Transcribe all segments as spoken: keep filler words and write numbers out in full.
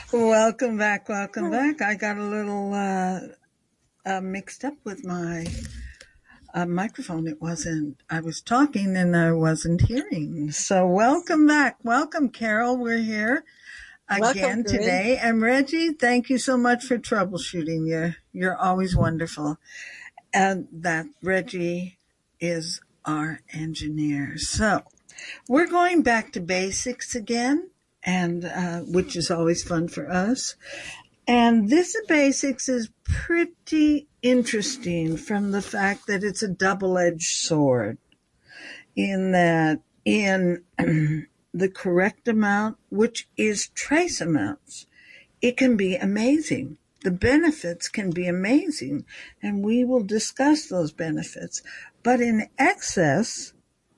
Welcome back, welcome back. I got a little uh, uh, mixed up with my uh, microphone. It wasn't, I was talking and I wasn't hearing. So welcome back. Welcome, Carol. We're here Welcome, again Corinne. today. And Reggie, thank you so much for troubleshooting. You're, you're always wonderful. And that Reggie is our engineer. So we're going back to basics again, and uh, which is always fun for us. And this basics is pretty interesting from the fact that it's a double-edged sword in that in the correct amount, which is trace amounts, it can be amazing. The benefits can be amazing, and we will discuss those benefits. But in excess,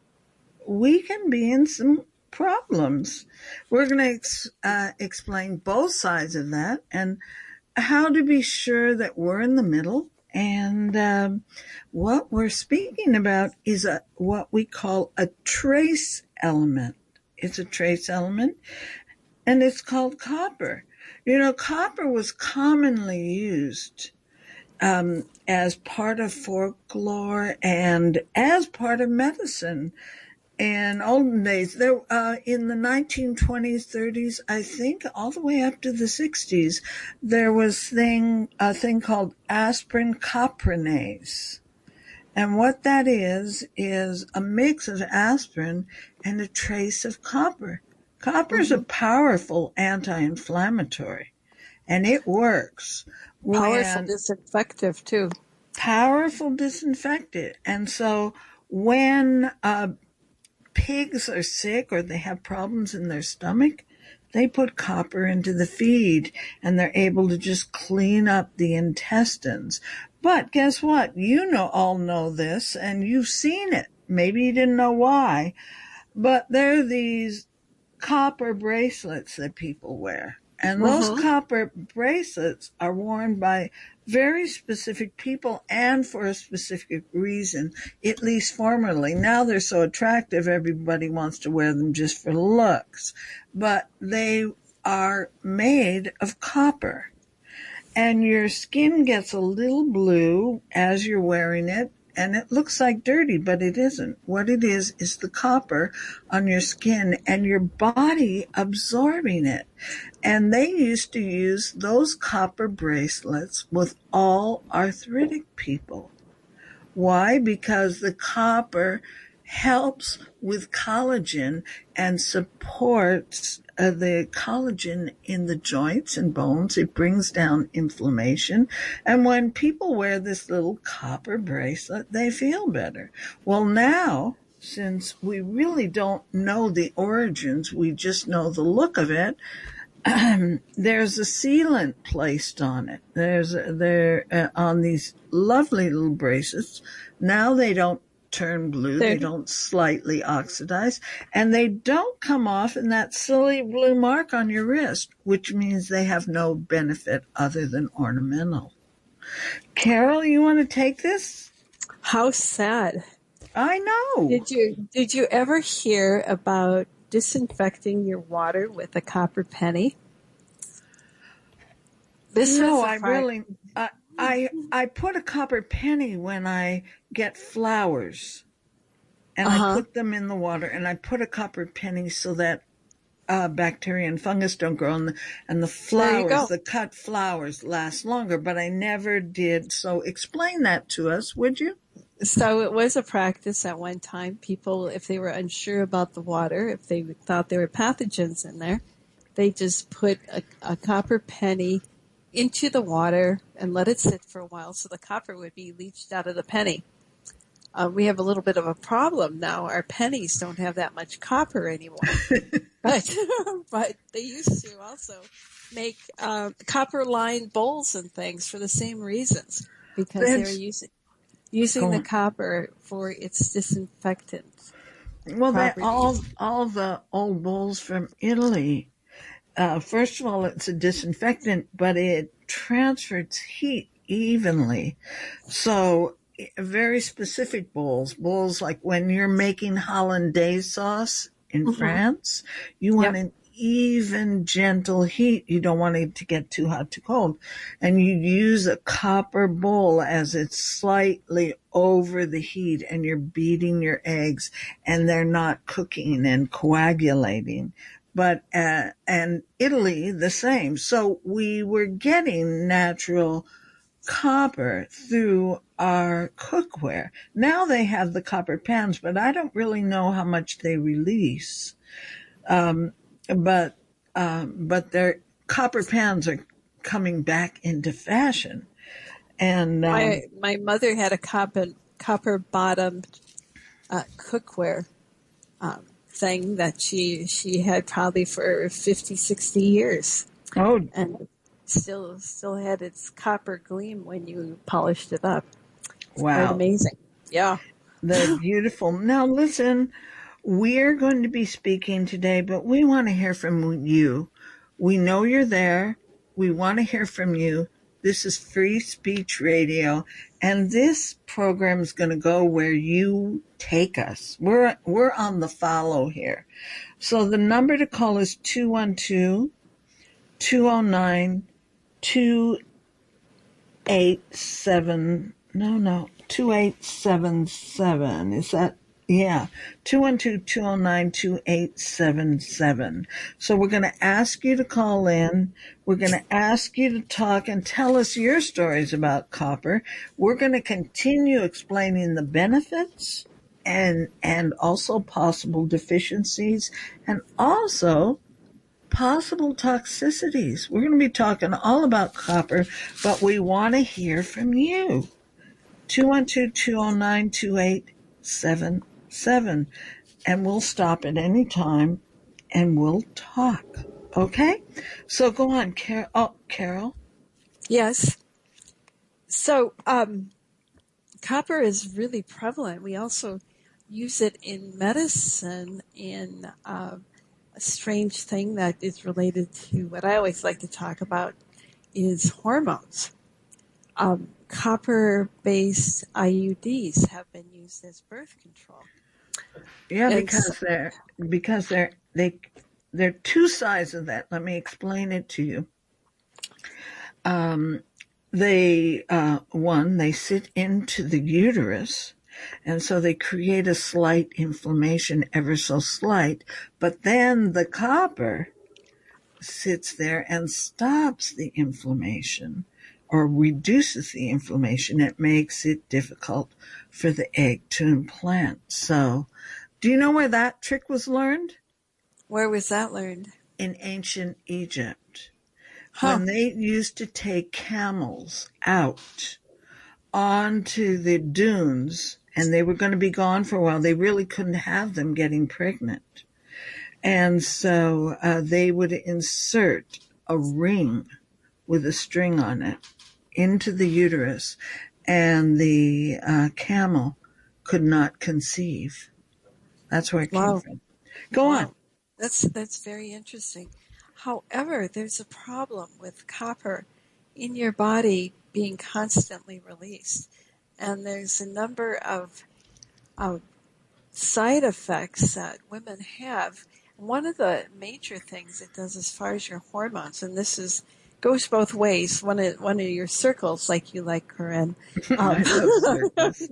we can be in some problems. We're going to ex- uh, explain both sides of that and how to be sure that we're in the middle. And um, what we're speaking about is a what we call a trace element. It's a trace element, and it's called copper. You know, copper was commonly used um, as part of folklore and as part of medicine. In olden days, there uh, in the nineteen twenties, thirties, I think, all the way up to the sixties, there was thing a thing called aspirin coprinase. And what that is, is a mix of aspirin and a trace of copper. Copper is mm-hmm. a powerful anti-inflammatory, and it works. Powerful disinfectant, too. Powerful disinfectant. And so when uh, pigs are sick or they have problems in their stomach, they put copper into the feed and they're able to just clean up the intestines. But guess what? You know, all know this and you've seen it. Maybe you didn't know why, but there are these copper bracelets that people wear. And those uh-huh. copper bracelets are worn by very specific people and for a specific reason, at least formerly. Now they're so attractive, everybody wants to wear them just for looks. But they are made of copper. And your skin gets a little blue as you're wearing it. And it looks like dirty, but it isn't. What it is, is the copper on your skin and your body absorbing it. And they used to use those copper bracelets with all arthritic people. Why? Because the copper helps with collagen and supports uh, the collagen in the joints and bones. It brings down inflammation. And when people wear this little copper bracelet, they feel better. Well, now, since we really don't know the origins, we just know the look of it, um, there's a sealant placed on it. There's there uh, on these lovely little bracelets. Now they don't turn blue. They're, they don't slightly oxidize, and they don't come off in that silly blue mark on your wrist, which means they have no benefit other than ornamental. Carol, you want to take this? How sad. I know. Did you did you ever hear about disinfecting your water with a copper penny? This no, I really, uh, I I put a copper penny when I get flowers, and uh-huh. I put them in the water, and I put a copper penny so that uh, bacteria and fungus don't grow, and the, and the flowers, the cut flowers, last longer. But I never did. So explain that to us, would you? So it was a practice at one time. People, if they were unsure about the water, if they thought there were pathogens in there, they just put a, a copper penny into the water and let it sit for a while so the copper would be leached out of the penny. Uh, we have a little bit of a problem now. Our pennies don't have that much copper anymore. but but they used to also make uh, copper-lined bowls and things for the same reasons because they were using using the copper for its disinfectant. Well, they, all all the old bowls from Italy. Uh, first of all, it's a disinfectant, but it transfers heat evenly. So very specific bowls, bowls like when you're making hollandaise sauce in mm-hmm. France, you want yep. an even gentle heat. You don't want it to get too hot, too cold. And you use a copper bowl as it's slightly over the heat, and you're beating your eggs, and they're not cooking and coagulating. But, uh, and Italy, the same. So we were getting natural copper through our cookware. Now they have the copper pans, but I don't really know how much they release. Um, but, um, but their copper pans are coming back into fashion. And, um, My my mother had a copper copper bottomed uh, cookware um, thing that she she had probably for fifty, sixty years, oh, and still still had its copper gleam when you polished it up. It's quite wow. amazing. Yeah. They're beautiful. Now listen, we're going to be speaking today, but we want to hear from you. We know you're there. We want to hear from you. This is Free Speech Radio, and this program is going to go where you take us. We're we're on the follow here. So the number to call is two one two, two oh nine, two eight seven. No, no, two eight seven seven. Is that? Yeah, two one two, two oh nine, two eight seven seven. So we're going to ask you to call in. We're going to ask you to talk and tell us your stories about copper. We're going to continue explaining the benefits and, and also possible deficiencies and also possible toxicities. We're going to be talking all about copper, but we want to hear from you. two one two, two oh nine, two eight seven seven. And we'll stop at any time and we'll talk. Okay? So go on, Car- oh, Carol. Yes. So um, copper is really prevalent. We also use it in medicine in uh, a strange thing that is related to what I always like to talk about is hormones. Um, copper-based I U Ds have been used as birth control. Yeah, And because so- they're because they're they they're two sides of that. Let me explain it to you. Um, they uh, one they sit into the uterus, and so they create a slight inflammation, ever so slight. But then the copper sits there and stops the inflammation or reduces the inflammation. It makes it difficult for the egg to implant. So, do you know where that trick was learned? Where was that learned? In ancient Egypt. Huh. When they used to take camels out onto the dunes and they were going to be gone for a while, they really couldn't have them getting pregnant. And so uh, they would insert a ring with a string on it into the uterus, and the uh, camel could not conceive. That's where it Wow. came from. Go Wow. on. That's that's very interesting. However, there's a problem with copper in your body being constantly released, and there's a number of, of side effects that women have. One of the major things it does as far as your hormones, and this is goes both ways. One of one of your circles, like you like, Corinne. I love circles.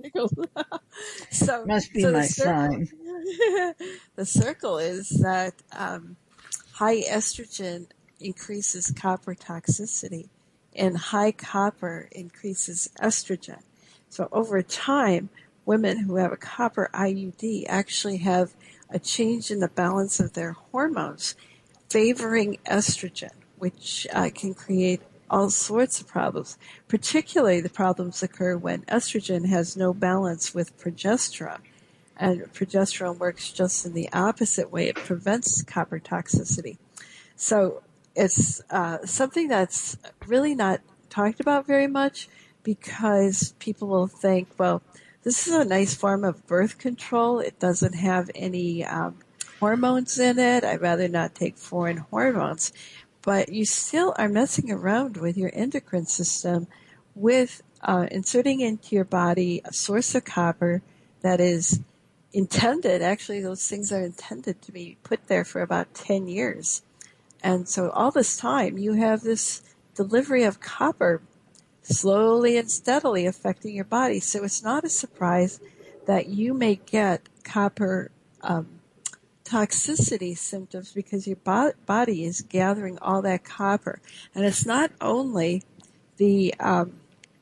so Must be so my the circle, sign. the circle is that um, high estrogen increases copper toxicity, and high copper increases estrogen. So over time, women who have a copper I U D actually have a change in the balance of their hormones, favoring estrogen, which uh, can create all sorts of problems. Particularly the problems occur when estrogen has no balance with progesterone. And progesterone works just in the opposite way. It prevents copper toxicity. So it's uh, something that's really not talked about very much because people will think, well, this is a nice form of birth control. It doesn't have any um, hormones in it. I'd rather not take foreign hormones. But you still are messing around with your endocrine system with uh, inserting into your body a source of copper that is intended, actually those things are intended to be put there for about ten years. And so all this time you have this delivery of copper slowly and steadily affecting your body. So it's not a surprise that you may get copper um, toxicity symptoms because your bo- body is gathering all that copper. And it's not only the um,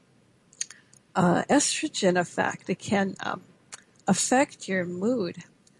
uh, estrogen effect, it can um, affect your mood.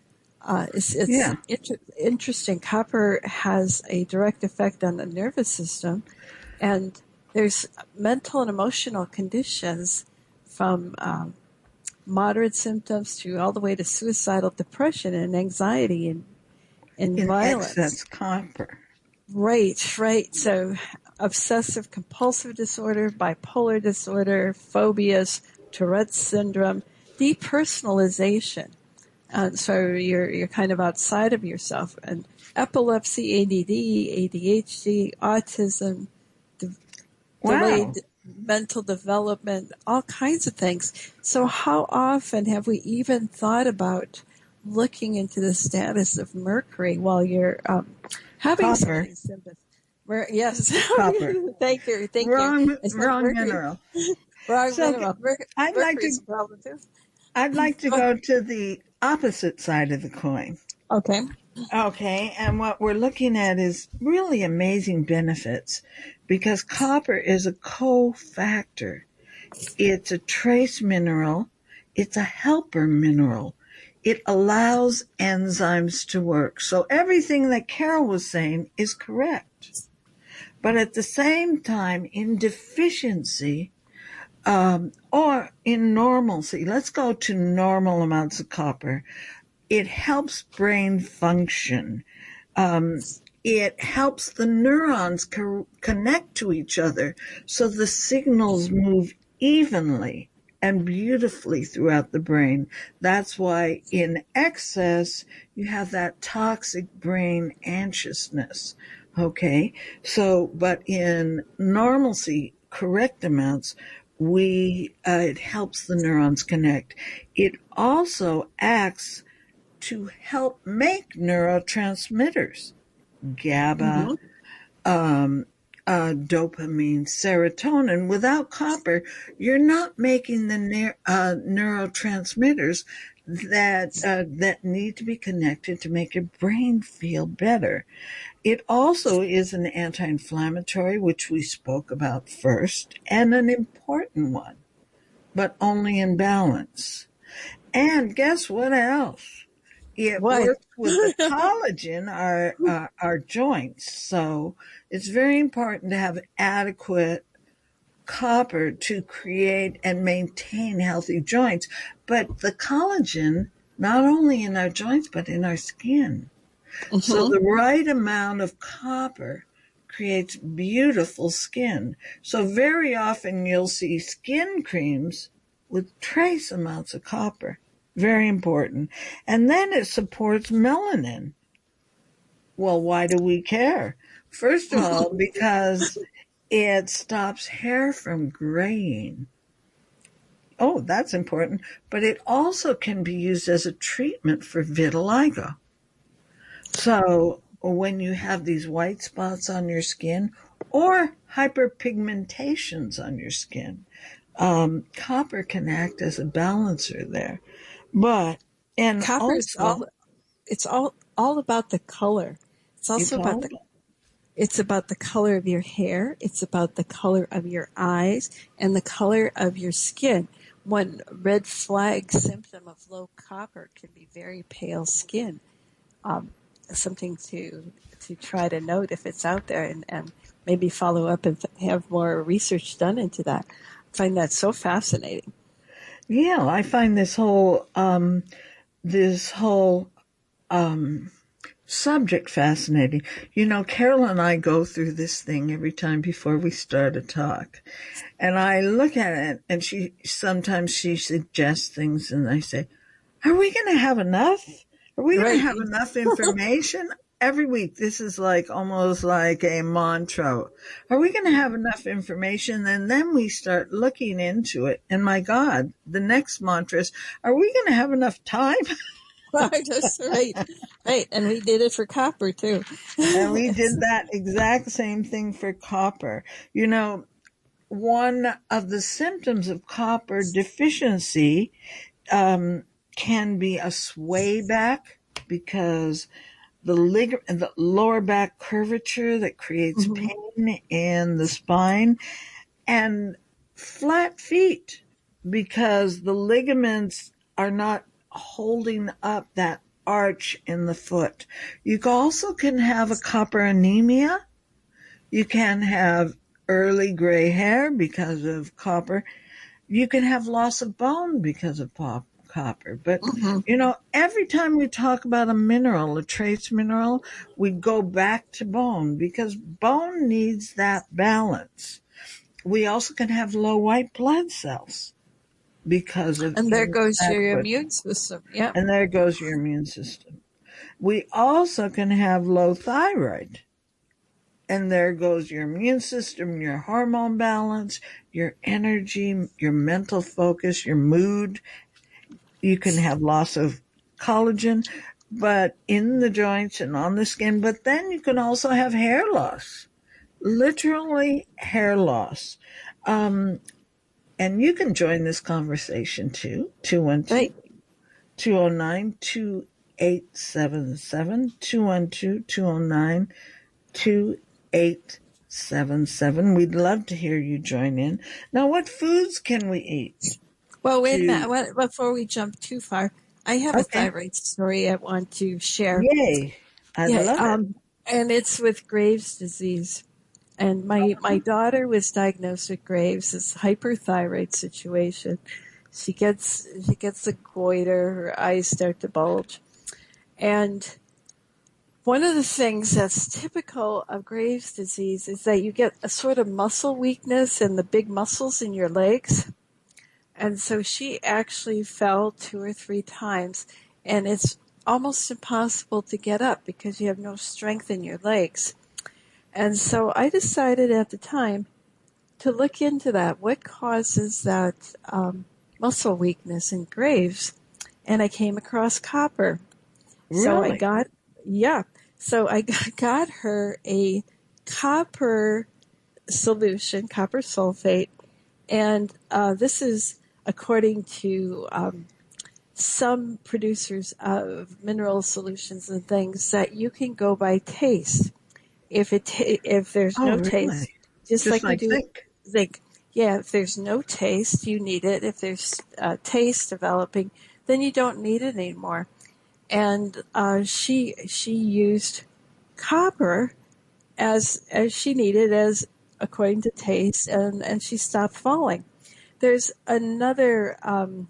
Uh, it's it's Yeah. inter- interesting. Copper has a direct effect on the nervous system, and there's mental and emotional conditions from um, moderate symptoms to all the way to suicidal depression and anxiety and, and In violence. excess copper. Right, right. So obsessive compulsive disorder, bipolar disorder, phobias, Tourette's syndrome, depersonalization. And so you're you're kind of outside of yourself. And epilepsy, A D D, A D H D, autism, de- Wow. delayed mental development, all kinds of things. So how often have we even thought about looking into the status of mercury while you're um, having some of Copper. these symptoms? Mer- yes, Copper. thank you, thank you. Wrong, I said wrong mercury, mineral. wrong So mineral. Mer- I'd like mercury's to, a problem too. I'd like to Go ahead. go to the opposite side of the coin. Okay. Okay. And what we're looking at is really amazing benefits because copper is a cofactor. It's a trace mineral. It's a helper mineral. It allows enzymes to work. So everything that Carol was saying is correct. But at the same time, in deficiency, um, or in normalcy, let's go to normal amounts of copper. It helps brain function. Um, it helps the neurons co- connect to each other so the signals move evenly and beautifully throughout the brain. That's why in excess, you have that toxic brain anxiousness. Okay. So, but in normalcy, correct amounts, we, uh, it helps the neurons connect. It also acts to help make neurotransmitters, GABA, Mm-hmm. um, uh, dopamine, serotonin. Without copper, you're not making the ne- uh, neurotransmitters that uh, that need to be connected to make your brain feel better. It also is an anti-inflammatory, which we spoke about first, and an important one, but only in balance. And guess what else? It What? works with the collagen, our, uh, our joints. So it's very important to have adequate copper to create and maintain healthy joints. But the collagen, not only in our joints, but in our skin. So Mm-hmm. the right amount of copper creates beautiful skin. So very often you'll see skin creams with trace amounts of copper. Very important. And then it supports melanin. Well, why do we care? First of all, because it stops hair from graying. Oh, that's important. But it also can be used as a treatment for vitiligo. So when you have these white spots on your skin or hyperpigmentations on your skin, um, copper can act as a balancer there. But, and Copper is also, all. It's all all about the color. It's also it's about all, the. It's about the color of your hair. It's about the color of your eyes and the color of your skin. One red flag symptom of low copper can be very pale skin. Um, something to to try to note if it's out there, and, and maybe follow up and have more research done into that. I find that so fascinating. yeah, I find this whole, um, this whole, um, subject fascinating. You know, Carol and I go through this thing every time before we start a talk. And I look at it and she, sometimes she suggests things and I say, are we going to have enough? Are we going to Right. have enough information? Every week, this is like almost like a mantra. Are we going to have enough information? And then we start looking into it. And my God, the next mantra is, are we going to have enough time? That's right. Right. And we did it for copper too. And we did that exact same thing for copper. You know, one of the symptoms of copper deficiency um, can be a sway back because the lig- the lower back curvature that creates Mhm. pain in the spine, and flat feet because the ligaments are not holding up that arch in the foot. You also can have a copper anemia. You can have early gray hair because of copper. You can have loss of bone because of pop, copper. But, Mhm. you know, every time we talk about a mineral, a trace mineral, we go back to bone because bone needs that balance. We also can have low white blood cells because of And there goes your inadequate, immune system. Yep. and there goes your immune system. We also can have low thyroid, and there goes your immune system, your hormone balance, your energy, your mental focus, your mood. You can have loss of collagen, but in the joints and on the skin, but then you can also have hair loss, literally hair loss. Um, and you can join this conversation too, two one two, Right. two zero nine, two eight seven seven, two one two, two zero nine, two eight seven seven. We'd love to hear you join in. Now, what foods can we eat Well, wait a to, minute. What- Before we jump too far, I have a okay, thyroid story I want to share. yay. I Yeah. love it. Um, and it's with Graves' disease. And my, my daughter was diagnosed with Graves' this hyperthyroid situation. She gets, she gets a goiter, her eyes start to bulge. And one of the things that's typical of Graves' disease is that you get a sort of muscle weakness in the big muscles in your legs. And so she actually fell two or three times, and it's almost impossible to get up because you have no strength in your legs. And so I decided at the time to look into that. What causes that um, muscle weakness in Graves? And I came across copper. So I Really? got, yeah. So I got her a copper solution, copper sulfate, and uh, this is according to um, some producers of mineral solutions and things that you can go by taste. If it ta- if there's Oh, no really? taste, just Just like we like do with zinc. zinc. Yeah, if there's no taste, you need it. If there's uh, taste developing, then you don't need it anymore. And uh, she she used copper as as she needed, as according to taste, and and she stopped falling. There's another um,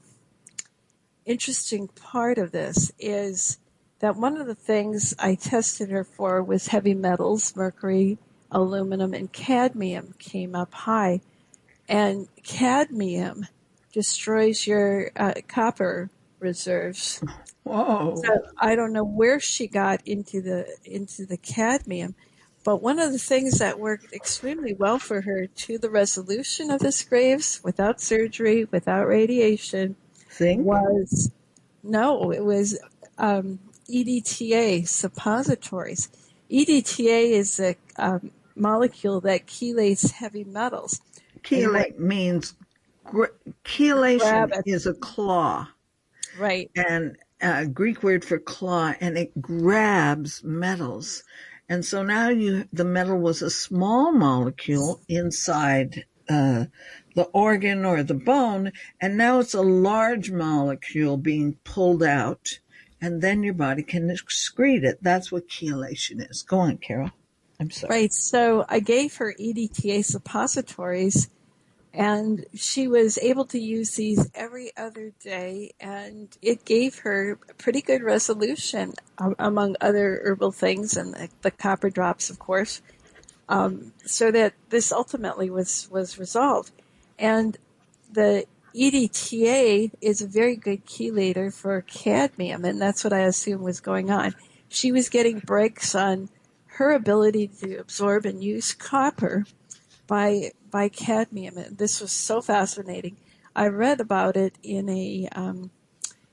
interesting part of this is that one of the things I tested her for was heavy metals, mercury, aluminum, and cadmium came up high, and cadmium destroys your uh, copper reserves. So Whoa. I don't know where she got into the into the cadmium, but one of the things that worked extremely well for her to the resolution of this Graves without surgery, without radiation, Zinc? was no, it was um, E D T A suppositories. E D T A is a um, molecule that chelates heavy metals, and what Chelate means, gr- chelation grab it is a claw, right. and a Greek word for claw, and it grabs metals. And so now you, the metal was a small molecule inside uh, the organ or the bone, and now it's a large molecule being pulled out, and then your body can excrete it. That's what chelation is. Go on, Carol. I'm sorry. Right. So I gave her E D T A suppositories, and she was able to use these every other day, and it gave her pretty good resolution, um, among other herbal things, and the, the copper drops, of course, um, so that this ultimately was, was resolved. And the E D T A is a very good chelator for cadmium, and that's what I assume was going on. She was getting breaks on her ability to absorb and use copper by by cadmium. And this was so fascinating. I read about it in a um,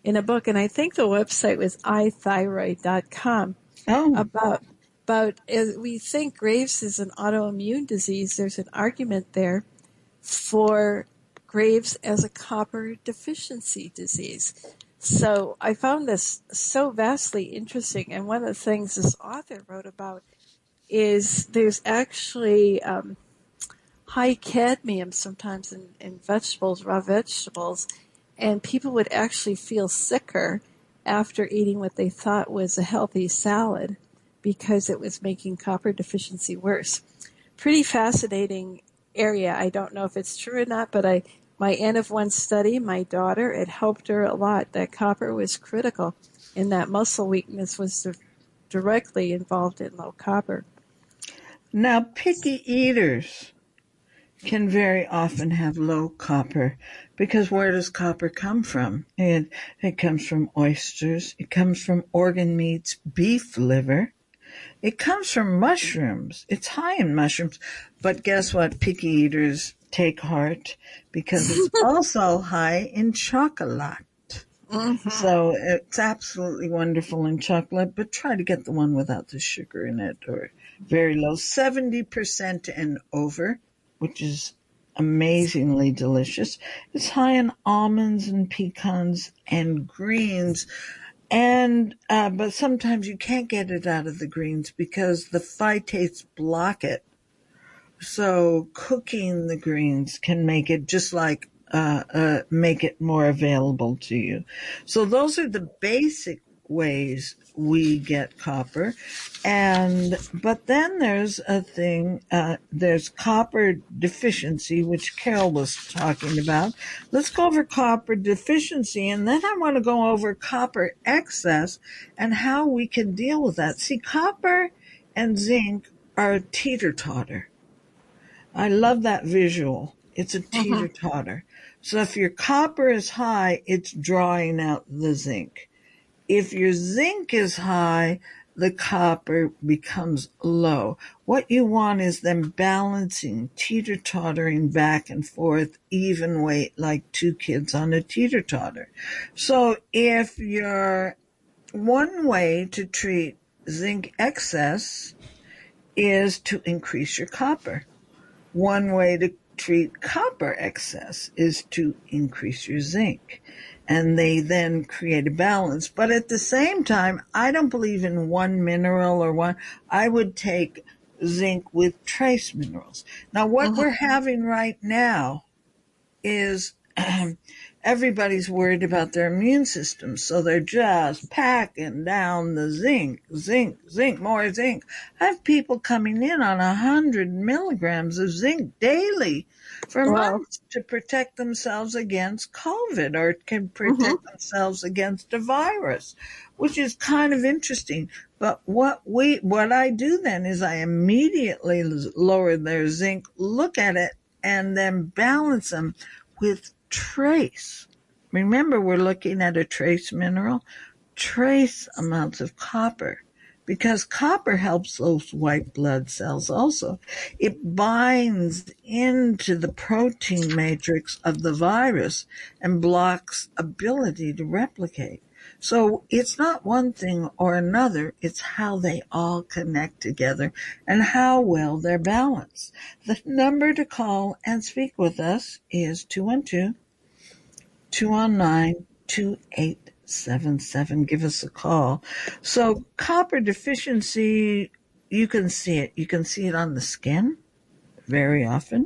in a book, and I think the website was i thyroid dot com, Oh, about about uh, we think Graves is an autoimmune disease. There's an argument there for Graves as a copper deficiency disease. So I found this so vastly interesting, and one of the things this author wrote about is there's actually um, high cadmium sometimes in, in vegetables, raw vegetables, and people would actually feel sicker after eating what they thought was a healthy salad because it was making copper deficiency worse. Pretty fascinating area. I don't know if it's true or not, but I my N of one study, my daughter, it helped her a lot. That copper was critical, and that muscle weakness was directly involved in low copper. Now, picky eaters can very often have low copper because where does copper come from? It, it comes from oysters. It comes from organ meats, beef liver. It comes from mushrooms. It's high in mushrooms. But guess what? Picky eaters take heart because it's also high in chocolate. Mm-hmm. So it's absolutely wonderful in chocolate, but try to get the one without the sugar in it or very low, seventy percent and over, which is amazingly delicious. It's high in almonds and pecans and greens. And, uh, but sometimes you can't get it out of the greens because the phytates block it. So cooking the greens can make it just like, uh, uh, make it more available to you. So those are the basic ways we get copper. And, but then there's a thing, uh, there's copper deficiency, which Carol was talking about. Let's go over copper deficiency, and then I want to go over copper excess and how we can deal with that. See, copper and zinc are teeter-totter. I love that visual. It's a teeter-totter. Uh-huh. So if your copper is high, it's drawing out the zinc. If your zinc is high, the copper becomes low. What you want is them balancing, teeter-tottering back and forth, even weight, like two kids on a teeter-totter. So if you're, one way to treat zinc excess is to increase your copper. One way to treat copper excess is to increase your zinc. And they then create a balance. But at the same time, I don't believe in one mineral or one. I would take zinc with trace minerals. Now, what uh-huh. we're having right now is um, everybody's worried about their immune system. So they're just packing down the zinc, zinc, zinc, more zinc. I have people coming in on one hundred milligrams of zinc daily for wow. months to protect themselves against COVID or can protect mm-hmm. themselves against a virus, which is kind of interesting. But what we, what I do then is I immediately lower their zinc, look at it, and then balance them with trace. Remember, we're looking at a trace mineral, trace amounts of copper. Because copper helps those white blood cells also. It binds into the protein matrix of the virus and blocks ability to replicate. So it's not one thing or another, it's how they all connect together and how well they're balanced. The number to call and speak with us is two one two, two one nine, two eight seven seven. Give us a call. So copper deficiency, you can see it. You can see it on the skin very often.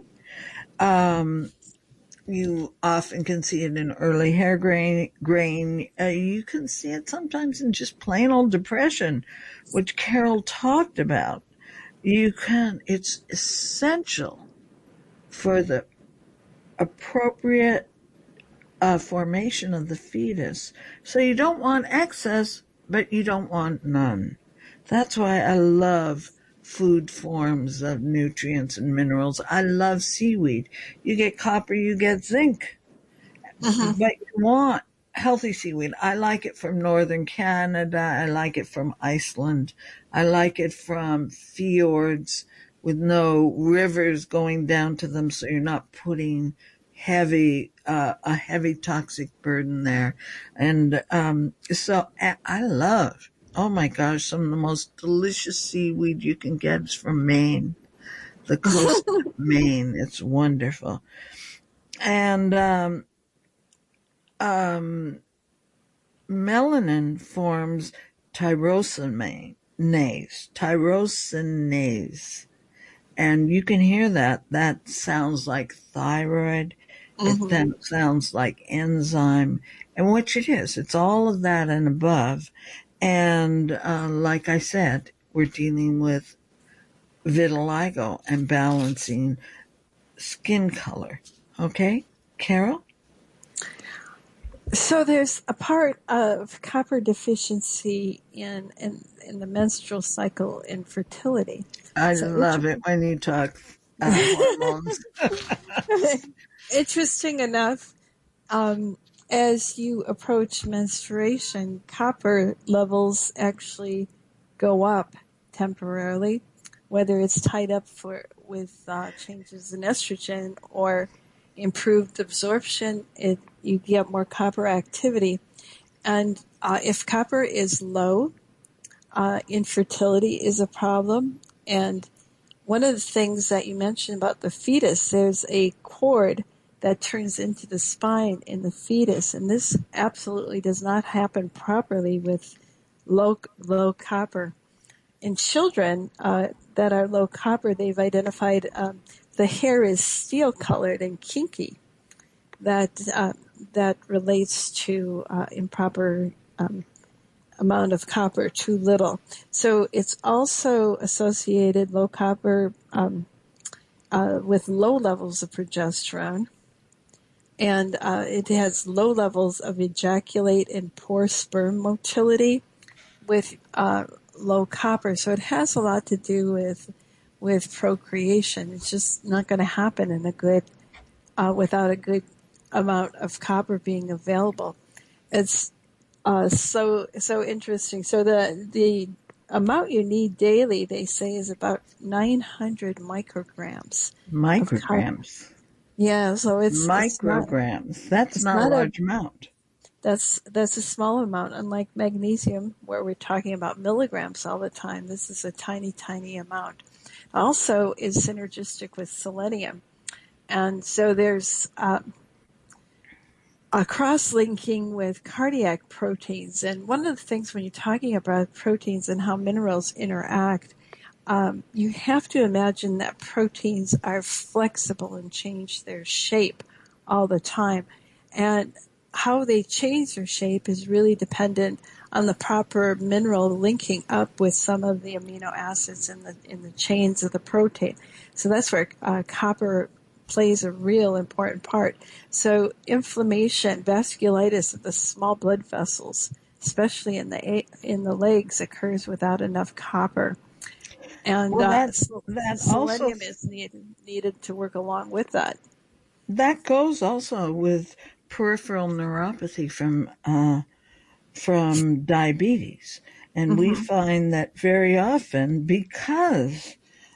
Um, you often can see it in early hair grain. grain. Uh, you can see it sometimes in just plain old depression, which Carol talked about. You can, it's essential for the appropriate Uh, formation of the fetus. So you don't want excess, but you don't want none. That's why I love food forms of nutrients and minerals. I love seaweed. You get copper, you get zinc. Uh-huh. But you want healthy seaweed. I like it from northern Canada. I like it from Iceland. I like it from fjords with no rivers going down to them, so you're not putting heavy, uh, a heavy toxic burden there. And, um, so I, I love, oh my gosh, some of the most delicious seaweed you can get is from Maine, the coast of Maine. It's wonderful. And, um, um, melanin forms tyrosinase, tyrosinase. And you can hear that. That sounds like thyroid. It Mm-hmm. then sounds like enzyme. And which it is. It's all of that and above. And uh, like I said, we're dealing with vitiligo and balancing skin color. Okay, Carol? So there's a part of copper deficiency in in, in the menstrual cycle in fertility. I So love it when you talk uh, hormones. interesting enough, um, as you approach menstruation, copper levels actually go up temporarily, whether it's tied up for with uh, changes in estrogen or improved absorption. It you get more copper activity, and uh, if copper is low, uh, infertility is a problem. And one of the things that you mentioned about the fetus, there's a cord that turns into the spine in the fetus, and this absolutely does not happen properly with low low copper. In children uh, that are low copper, they've identified um, the hair is steel colored and kinky. That uh, that relates to uh, improper um, amount of copper, too little. So it's also associated low copper um, uh, with low levels of progesterone, and uh, it has low levels of ejaculate and poor sperm motility with uh, low copper. So it has a lot to do with with procreation. It's just not going to happen in a good uh, without a good amount of copper being available. It's uh, so so interesting. So the the amount you need daily, they say, is about nine hundred micrograms of copper. Micrograms. Yeah, so it's it's not Micrograms. That's it's not a not a large amount. that's that's a small amount. Unlike magnesium, where we're talking about milligrams all the time, this is a tiny tiny amount. Also, is synergistic with selenium, and so there's uh, a cross-linking with cardiac proteins. And one of the things when you're talking about proteins and how minerals interact, um, you have to imagine that proteins are flexible and change their shape all the time. And how they change their shape is really dependent on the proper mineral linking up with some of the amino acids in the in the chains of the protein. So that's where uh, copper plays a real important part. So inflammation, vasculitis of the small blood vessels, especially in the in the legs, occurs without enough copper. And Well, uh, that that also selenium is needed needed to work along with that. that goes also with peripheral neuropathy from uh, from diabetes, and we Mm-hmm. find that very often because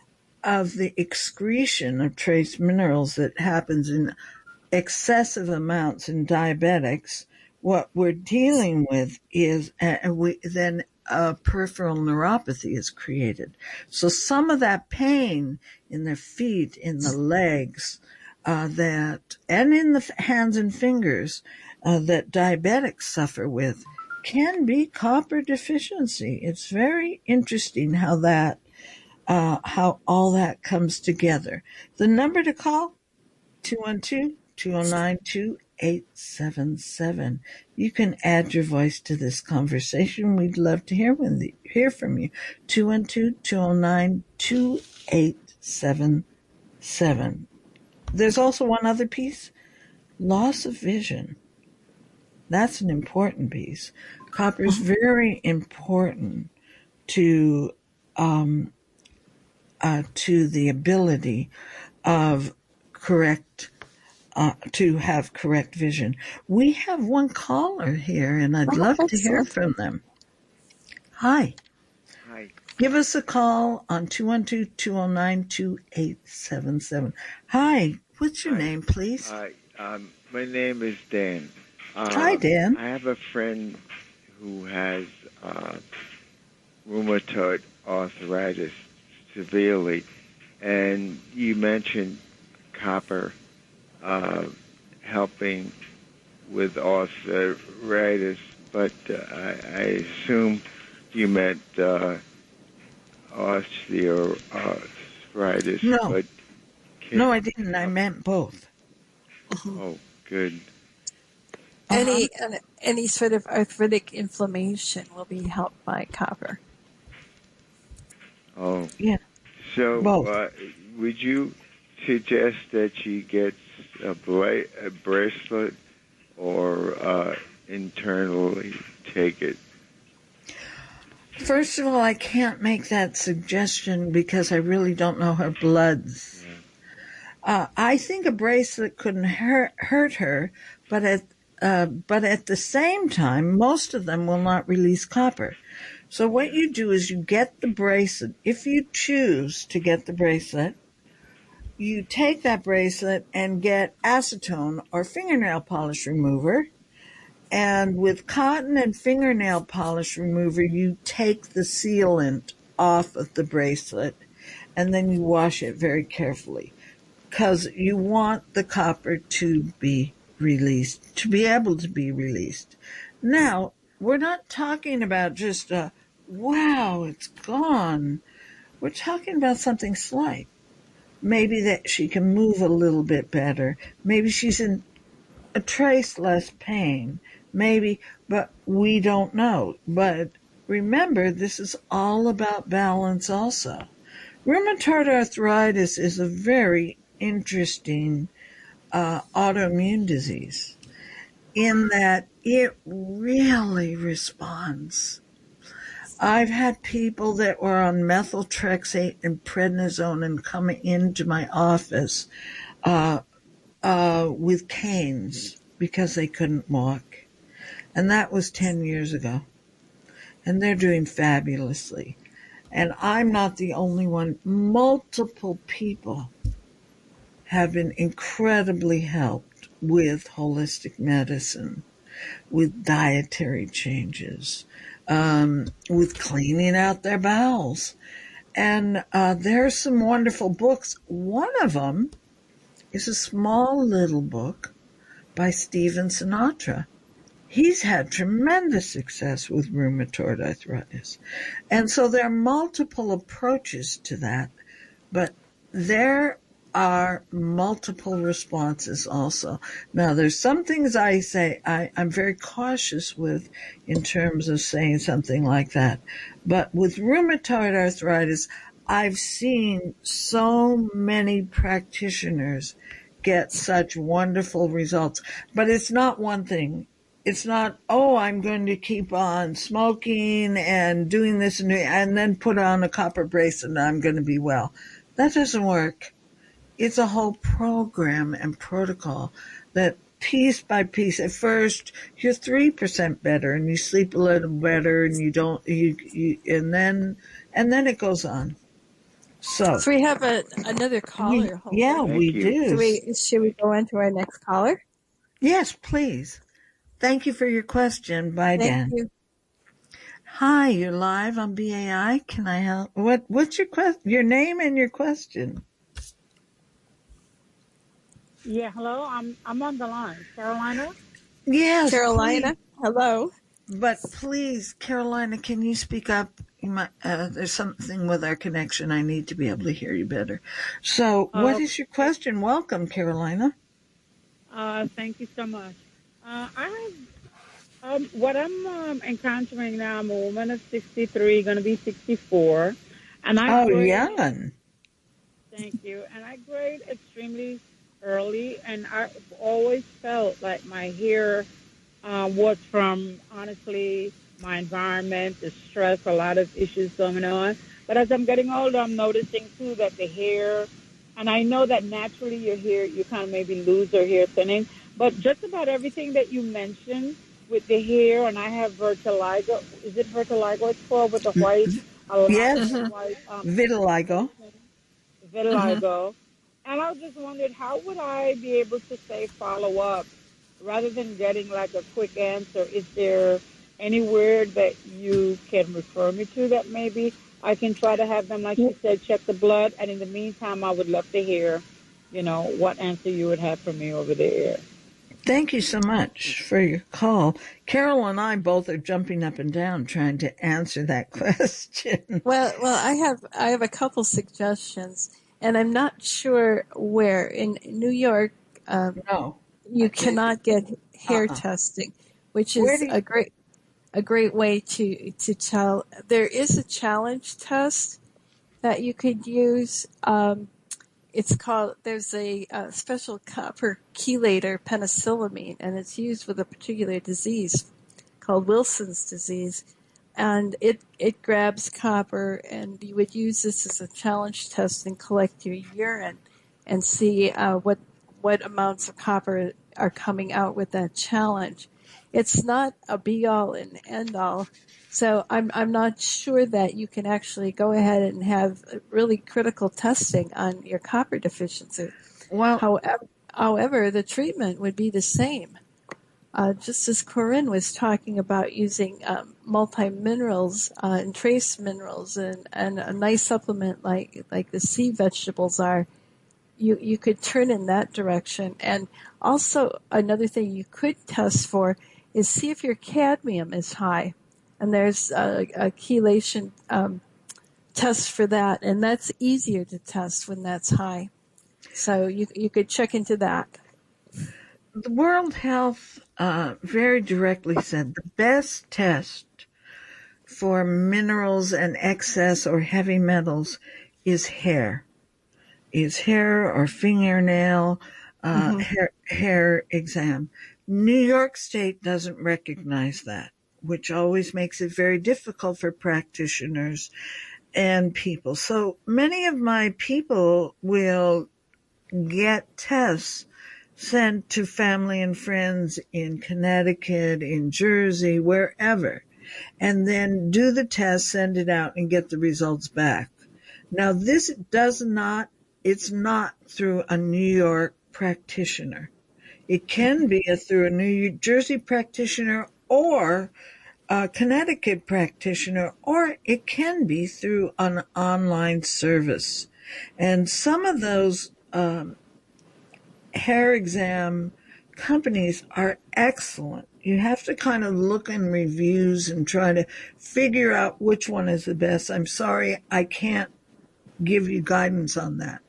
of the excretion of trace minerals that happens in excessive amounts in diabetics, what we're dealing with is, and we then a peripheral neuropathy is created. So some of that pain in the feet, in the legs, uh, that, and in the hands and fingers, uh, that diabetics suffer with can be copper deficiency. It's very interesting how that, uh, how all that comes together. The number to call, two one two, two oh nine, two eight seven seven. You can add your voice to this conversation. We'd love to hear when the, hear from you. two one two, two oh nine, two eight seven seven. There's also one other piece, loss of vision. That's an important piece. Copper is very important to um, uh, to the ability of correct uh, to have correct vision. We have one caller here, and I'd Oh, love to hear excellent. from them. Hi. Hi. Give us a call on two one two, two oh nine, two eight seven seven. Hi. What's your Hi. name, please? Uh, Um, my name is Dan. Uh, Hi, Dan. I have a friend who has uh, rheumatoid arthritis severely, and you mentioned copper uh, helping with arthritis, but uh, I, I assume you meant uh, osteoarthritis. No, But can, no, I didn't. I meant both. oh, good. Uh-huh. Any any sort of arthritic inflammation will be helped by copper. Oh, Yeah, so both. uh, would you suggest that she gets a, bla- a bracelet or uh, internally take it? First of all, I can't make that suggestion because I really don't know her bloods. Yeah. Uh, I think a bracelet couldn't hurt, hurt her, but at uh, but at the same time, most of them will not release copper. So what you do is you get the bracelet. If you choose to get the bracelet, you take that bracelet and get acetone or fingernail polish remover. And with cotton and fingernail polish remover, you take the sealant off of the bracelet and then you wash it very carefully because you want the copper to be released, to be able to be released. Now, we're not talking about just a, wow, it's gone. We're talking about something slight. Maybe that she can move a little bit better. Maybe she's in a trace less pain. Maybe, but we don't know. But remember, this is all about balance also. Rheumatoid arthritis is a very interesting uh, autoimmune disease in that it really responds. I've had people that were on methotrexate and prednisone and coming into my office uh, uh, with canes because they couldn't walk. And that was ten years ago. And they're doing fabulously. And I'm not the only one. Multiple people have been incredibly helped with holistic medicine, with dietary changes, um, with cleaning out their bowels. And uh, there are some wonderful books. One of them is a small little book by Stephen Sinatra. He's had tremendous success with rheumatoid arthritis. And so there are multiple approaches to that, but there are multiple responses also. Now, there's some things I say I, I'm very cautious with in terms of saying something like that. But with rheumatoid arthritis, I've seen so many practitioners get such wonderful results. But it's not one thing. It's not, oh, I'm going to keep on smoking and doing this and, doing, and then put on a copper bracelet and I'm going to be well. That doesn't work. It's a whole program and protocol that piece by piece, at first you're three percent better and you sleep a little better and you don't, you, you and then, and then it goes on. So, So we have a, another caller. we, yeah, Thank we you. do. Should we, should we go on to our next caller? Yes, please. Thank you for your question. Bye, Thank Dan. you. Hi, you're live on B A I. Can I help? What, what's your question? Your name and your question. Yeah, hello. I'm I'm on the line. Carolina? Yes, Carolina, please. hello. But please, Carolina, can you speak up? You might, uh, there's something with our connection. I need to be able to hear you better. So, Uh, what is your question? Welcome, Carolina. uh, thank you so much. Uh, I have um, what I'm um, encountering now. I'm a woman of sixty-three, going to be sixty-four, and I Oh, grade. young. Thank you. And I grade extremely early, and I always felt like my hair uh, was from honestly my environment, the stress, a lot of issues going on. But as I'm getting older, I'm noticing too that the hair, and I know that naturally your hair, you kind of maybe lose your hair thinning, but just about everything that you mentioned with the hair, and I have vitiligo. Is it vitiligo it's called with the white, a lot Yes, of the Mm-hmm. white um, vitiligo. pigmentation, vitiligo. And I just wondered, how would I be able to say follow up rather than getting like a quick answer? Is there anywhere that you can refer me to that maybe I can try to have them, like she said, check the blood? And in the meantime, I would love to hear, you know, what answer you would have for me over the air. Thank you so much for your call. Carol and I both are jumping up and down trying to answer that question. Well, well, I have I have a couple suggestions, and I'm not sure where in New York. Um, No. you cannot get hair Uh-uh. testing, which Where is do you, a great a great way to to tell. There is a challenge test that you could use. Um, it's called. There's a, a special copper chelator, penicillamine, and it's used with a particular disease called Wilson's disease. And it, it grabs copper, and you would use this as a challenge test and collect your urine and see uh, what what amounts of copper are coming out with that challenge. It's not a be all and end all, so I'm I'm not sure that you can actually go ahead and have really critical testing on your copper deficiency. well, However, however, the treatment would be the same. Uh, just as Corinne was talking about using um, multi-minerals uh, and trace minerals and, and a nice supplement like like the sea vegetables are, you, you could turn in that direction. And also another thing you could test for is see if your cadmium is high. And there's a, a chelation um, test for that, and that's easier to test when that's high. So you you could check into that. the World Health uh, very directly said the best test for minerals and excess or heavy metals is hair, is hair or fingernail, uh, Mm-hmm. hair, hair exam. New York State doesn't recognize that, which always makes it very difficult for practitioners and people. So many of my people will get tests sent to family and friends in Connecticut, in Jersey, wherever, and then do the test, send it out, and get the results back. Now, this does not, it's not through a New York practitioner. It can be a, through a New Jersey practitioner or a Connecticut practitioner, or it can be through an online service. And some of those um, hair exam companies are excellent. You have to kind of look in reviews and try to figure out which one is the best. I'm sorry, I can't give you guidance on that.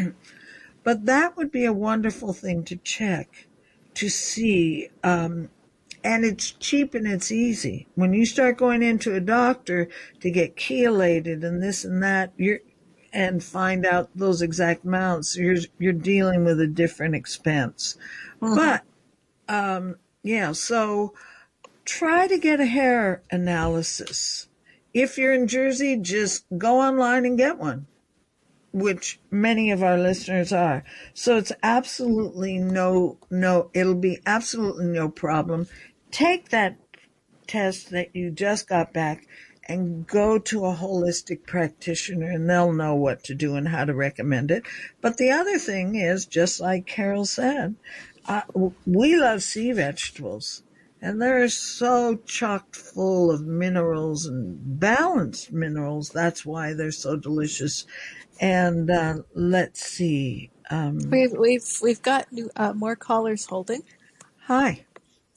But that would be a wonderful thing to check to see. Um, and it's cheap and it's easy. When you start going into a doctor to get chelated and this and that, you're and find out those exact amounts, you're you're dealing with a different expense. Mm-hmm. But um, yeah, so try to get a hair analysis. If you're in Jersey, just go online and get one, which many of our listeners are. So it's absolutely no, no, it'll be absolutely no problem. Take that test that you just got back and go to a holistic practitioner, and they'll know what to do and how to recommend it. But the other thing is, just like Carol said, uh, we love sea vegetables. And they're so chock full of minerals and balanced minerals. That's why they're so delicious. And uh, let's see. Um, We've we've we've got new, uh, more callers holding. hi.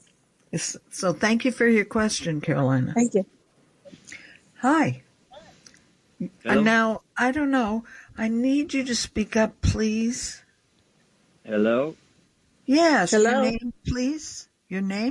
So thank you for your question, Carolina. Thank you. Hi. Hello? And now, I don't know. I need you to speak up, please. Hello? Yes. Hello? Your name, please. Your name?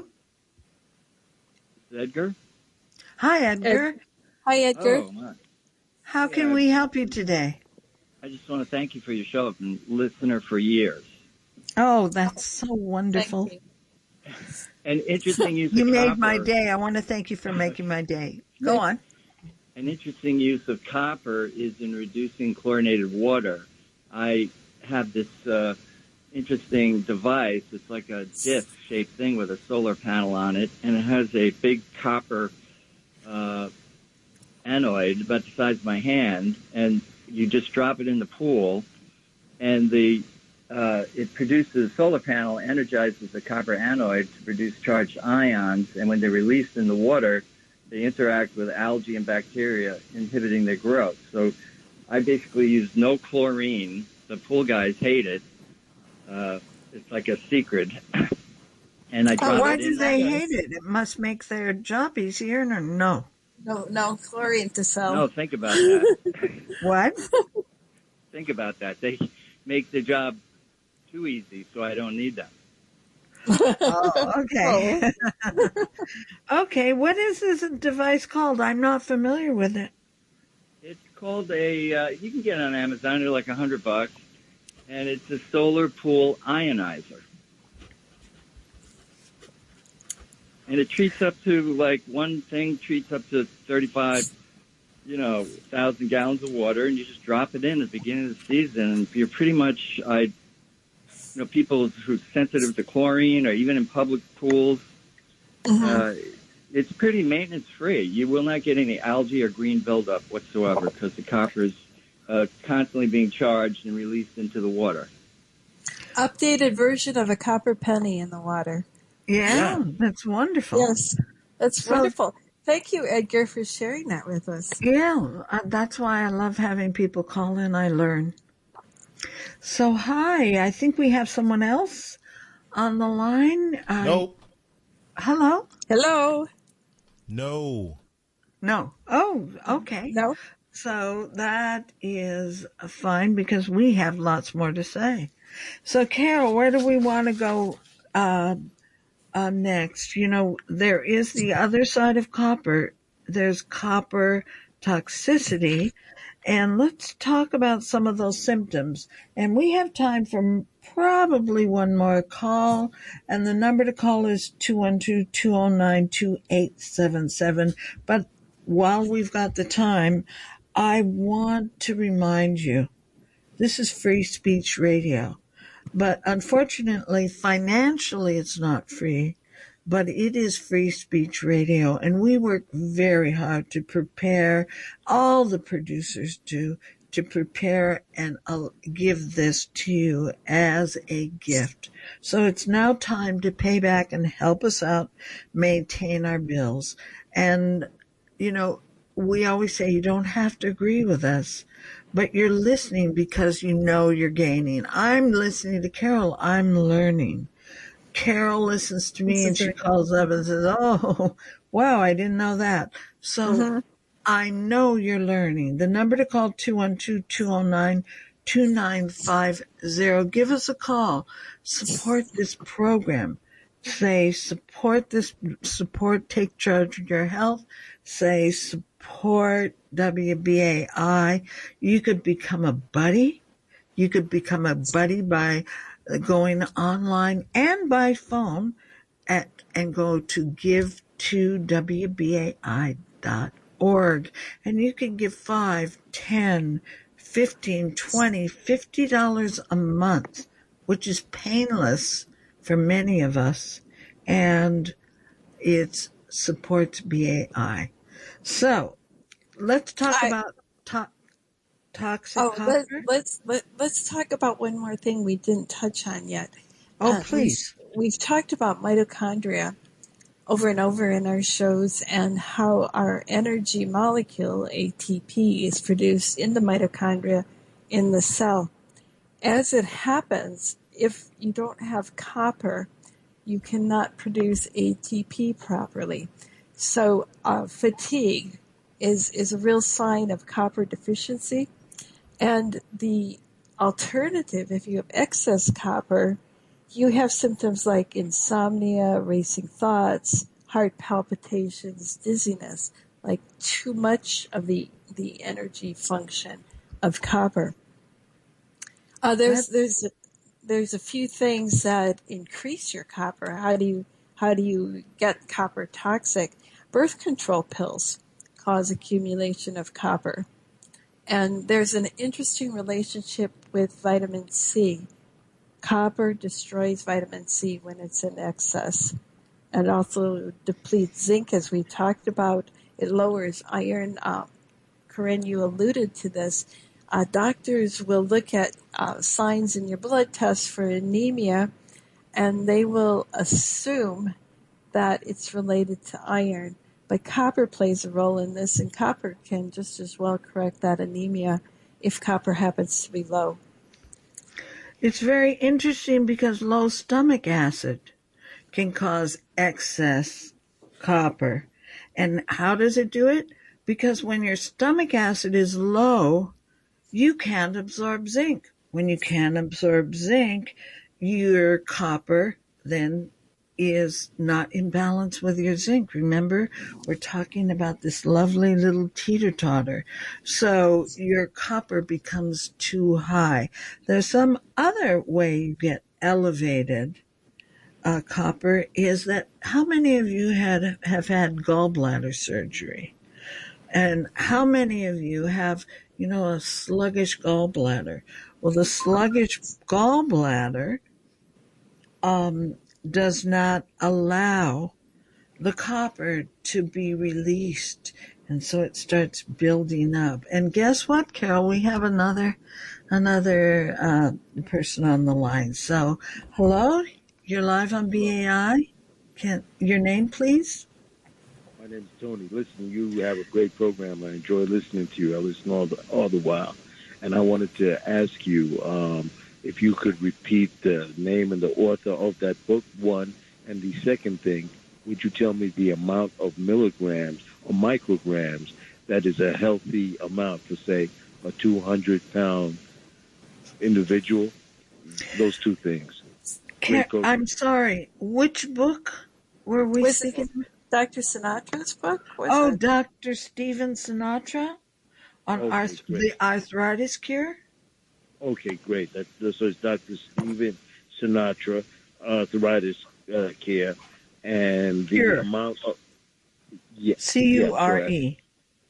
Edgar? Hi, Edgar. Ed- Hi, Edgar. Oh, my. How can Yeah. we help you today? I just want to thank you for your show. I've been a listener for years. Oh, that's so wonderful. Thank you. An interesting use You of made copper. my day. I want to thank you for making my day. Go on. An interesting use of copper is in reducing chlorinated water. I have this uh, interesting device. It's like a disc-shaped thing with a solar panel on it, and it has a big copper uh, anoid about the size of my hand, and you just drop it in the pool, and the uh, it produces, solar panel energizes the copper anode to produce charged ions, and when they're released in the water, they interact with algae and bacteria, inhibiting their growth. So I basically use no chlorine. The pool guys hate it. Uh, it's like a secret. And I drop Oh, why it do in. they hate it? It must make their job easier, or no? No, no chlorine to sell. No, think about that. What? Think about that. They make the job too easy, so I don't need them. Oh, okay. Okay, what is this device called? I'm not familiar with it. It's called a, uh, you can get it on Amazon, they're like a hundred bucks, and it's a solar pool ionizer. And it treats up to, like, one thing treats up to thirty-five, you know, thousand gallons of water, and you just drop it in at the beginning of the season, and you're pretty much, I, you know, people who are sensitive to chlorine or even in public pools, Mm-hmm. uh, it's pretty maintenance-free. You will not get any algae or green buildup whatsoever because the copper is uh, constantly being charged and released into the water. Updated version of a copper penny in the water. Yeah, Yeah. that's wonderful. Yes, that's So- wonderful. Thank you, Edgar, for sharing that with us. Yeah, uh, that's why I love having people call in. I learn. So, hi, I think we have someone else on the line. Uh, Nope. Hello? Hello. No. No. Oh, okay. No. So that is fine because we have lots more to say. So, Carol, where do we want to go uh, uh, next? You know, there is the other side of copper. There's copper toxicity. And let's talk about some of those symptoms. And we have time for probably one more call. And the number to call is two one two, two oh nine, two eight seven seven. But while we've got the time, I want to remind you, this is Free Speech Radio. But unfortunately, financially, it's not free. But it is Free Speech Radio, and we work very hard to prepare, all the producers do, to prepare and uh, give this to you as a gift. So it's now time to pay back and help us out, maintain our bills. And, you know, we always say you don't have to agree with us, but you're listening because you know you're gaining. I'm listening to Carol. I'm learning. Carol listens to me and she calls up and says, oh, wow, I didn't know that. So Mhm. I know you're learning. The number to call, two one two, two oh nine, two nine five zero. Give us a call. Support this program. Say support this, support Take Charge of Your Health. Say support W B A I. You could become a buddy. You could become a buddy by going online and by phone at, and go to give to W B A I dot org. And you can give five, ten, fifteen, twenty, fifty dollars a month, which is painless for many of us. And it supports B A I. So let's talk I- about to- toxic Oh, copper. let, let's let, let's talk about one more thing we didn't touch on yet. Oh, Uh, please. We've, we've talked about mitochondria over and over in our shows and how our energy molecule, A T P, is produced in the mitochondria in the cell. As it happens, if you don't have copper, you cannot produce A T P properly. So uh, fatigue is, is a real sign of copper deficiency. And the alternative, if you have excess copper, you have symptoms like insomnia, racing thoughts, heart palpitations, dizziness, like too much of the, the energy function of copper. Uh, there's there's a, there's a few things that increase your copper. How do you how do you get copper toxic? Birth control pills cause accumulation of copper. And there's an interesting relationship with vitamin C. Copper destroys vitamin C when it's in excess. And also depletes zinc, as we talked about. It lowers iron. Uh, Corinne, you alluded to this. uh, doctors will look at uh, signs in your blood test for anemia, and they will assume that it's related to iron. But copper plays a role in this, and copper can just as well correct that anemia if copper happens to be low. It's very interesting because low stomach acid can cause excess copper. And how does it do it? Because when your stomach acid is low, you can't absorb zinc. When you can't absorb zinc, your copper then is not in balance with your zinc. Remember, we're talking about this lovely little teeter-totter. So your copper becomes too high. There's some other way you get elevated uh, copper is that how many of you had have had gallbladder surgery? And how many of you have, you know, a sluggish gallbladder? Well, the sluggish gallbladder um, does not allow the copper to be released. And so it starts building up. And guess what, Carol? We have another another uh, person on the line. So, hello? You're live on B A I. Can your name, please? My name's Tony. Listen, you have a great program. I enjoy listening to you. I listen all the, all the while. And I wanted to ask you um, if you could repeat the name and the author of that book, one. And the second thing, would you tell me the amount of milligrams or micrograms that is a healthy amount for, say, a two hundred pound individual? Those two things. Can, I'm sorry. Which book were we Was speaking? it Doctor Sinatra's book? Was Oh, it? Doctor Stephen Sinatra on Okay, arth- great. the arthritis cure? Okay, great. That, so it's Doctor Stephen Sinatra, arthritis uh, care, and the Cure. amount of yeah, C U R E.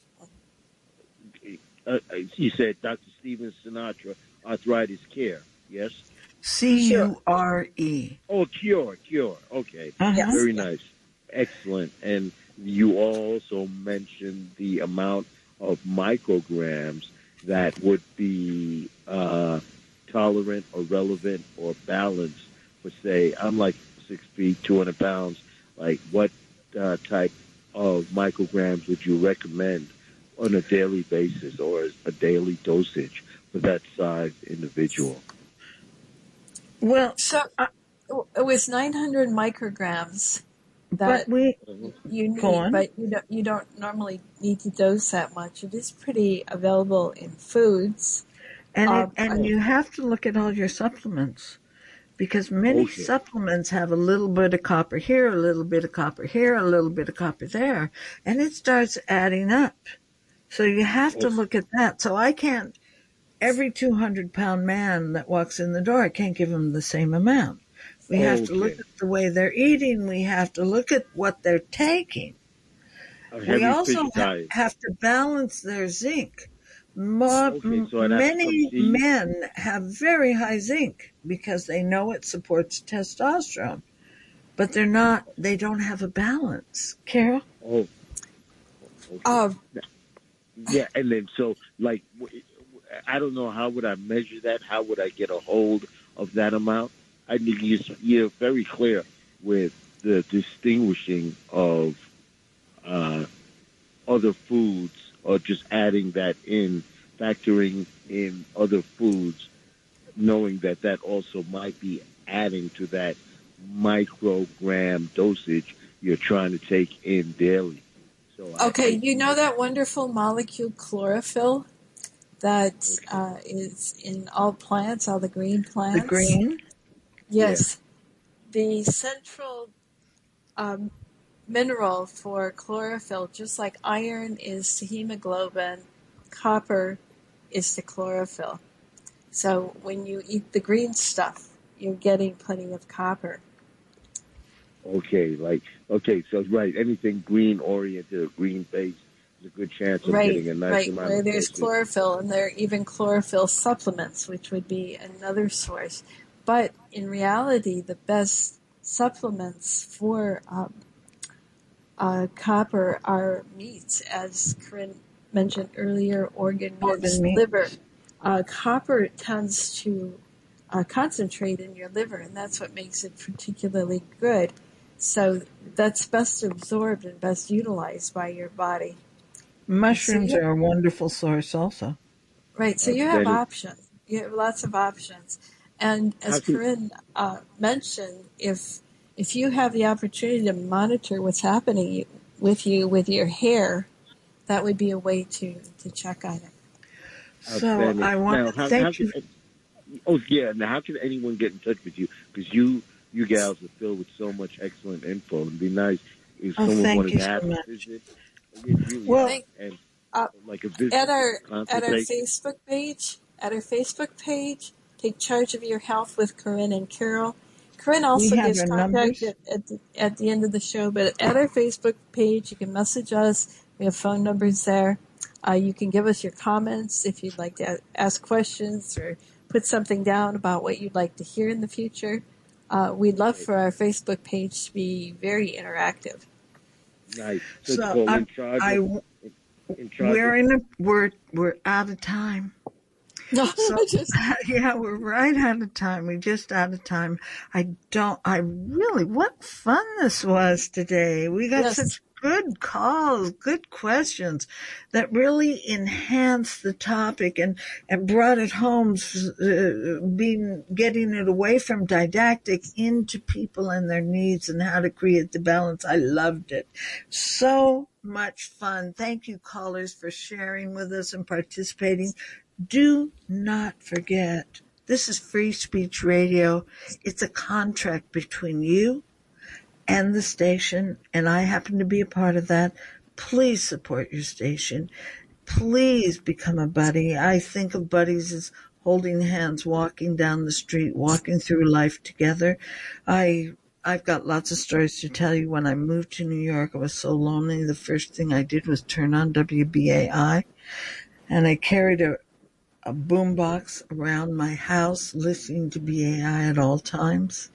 Uh, you said Doctor Stephen Sinatra, arthritis care. Yes. C U R E. Oh, cure, cure. Okay, Uh-huh. very nice, excellent. And you also mentioned the amount of micrograms that would be uh, tolerant or relevant or balanced for, say, I'm like six feet, two hundred pounds. Like, what uh, type of micrograms would you recommend on a daily basis or as a daily dosage for that size individual? Well, So uh, it was nine hundred micrograms but that we you go need, on. but you don't, you don't normally need to dose that much. It is pretty available in foods. And Uh, it, and I- you have to look at all your supplements because many Okay. supplements have a little bit of copper here, a little bit of copper here, a little bit of copper there, and it starts adding up. So you have to look at that. So I can't, every two hundred pound man that walks in the door, I can't give him the same amount. We have to look Okay. at the way they're eating. We have to look at what they're taking. A We heavy also fish ha- diet. have to balance their zinc. Mo- Okay, so I'd have to many see- men have very high zinc because they know it supports testosterone, but they're not, they don't have a balance. Carol? Oh, okay. uh, Yeah, and then so like w- I don't know how would I measure that? How would I get a hold of that amount? I think you're, you're very clear with the distinguishing of uh, other foods or just adding that in, factoring in other foods, knowing that that also might be adding to that microgram dosage you're trying to take in daily. So I- okay, I- you know that wonderful molecule chlorophyll that uh, is in all plants, all the green plants? The green? Yes. The central um, mineral for chlorophyll, just like iron is to hemoglobin, copper is to chlorophyll. So when you eat the green stuff, you're getting plenty of copper. Okay, like okay, so right, anything green oriented or green based is a good chance of Right, getting a nice right. amount Where of there's dosage. chlorophyll, and there are even chlorophyll supplements, which would be another source. But in reality, the best supplements for um, uh, copper are meats, as Corinne mentioned earlier, organ meats, Organ meats. liver, uh, copper tends to uh, concentrate in your liver, and that's what makes it particularly good. So that's best absorbed and best utilized by your body. Mushrooms So are a wonderful source also. right, so Uh, you have that is, options. You have lots of options. And how as can Corinne uh, mentioned, if if you have the opportunity to monitor what's happening with you with your hair, that would be a way to, to check on it. So outstanding. I want Now, to how how thank can you. oh yeah, now how can anyone get in touch with you? Because you you gals are filled with so much excellent info. It'd be nice if Oh, someone thank wanted you to so have a much. visit. It really Well, are, Thank, and uh, like a at visit, our a at our consultation. Facebook page, at our Facebook page, take charge of your health with Corinne and Carol. Corinne we also have gives our contact numbers. at, at, the, at the end of the show, but at our Facebook page, you can message us. We have phone numbers there. Uh, you can give us your comments if you'd like to ask questions or put something down about what you'd like to hear in the future. Uh, we'd love Right. for our Facebook page to be very interactive. Nice. So it's So called I, in charge of I, in charge of. we're in a, we're, we're out of time. No, So just yeah, we're right out of time. We're just out of time. I don't, I really, what fun this was today. We got yes. such good calls, good questions that really enhanced the topic and, and brought it home, uh, being, getting it away from didactic into people and their needs and how to create the balance. I loved it. So much fun. Thank you, callers, for sharing with us and participating. Do not forget, this is Free Speech Radio. It's a contract between you and the station, and I happen to be a part of that. Please support your station. Please become a buddy. I think of buddies as holding hands, walking down the street, walking through life together. I I've got lots of stories to tell you. When I moved to New York, I was so lonely. The first thing I did was turn on W B A I, and I carried a a boombox around my house, listening to B A I at all times.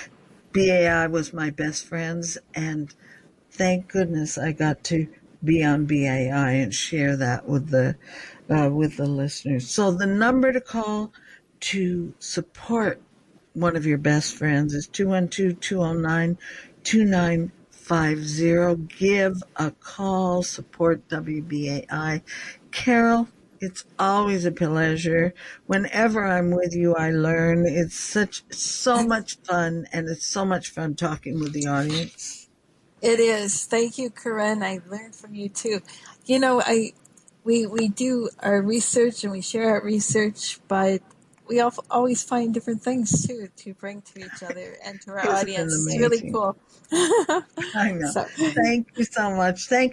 B A I was my best friends, and thank goodness I got to be on B A I and share that with the uh, with the listeners. So the number to call to support one of your best friends is two one two, two oh nine, two nine five zero. Give a call, support W B A I. Carol, it's always a pleasure. Whenever I'm with you, I learn. It's such, so much fun, and it's so much fun talking with the audience. It is. Thank you, Corinne. I learned from you too. You know, I we we do our research and we share our research, but we al- always find different things too to bring to each other and to our Isn't it audience. It's really amazing? cool. I know. So Thank you so much. Thank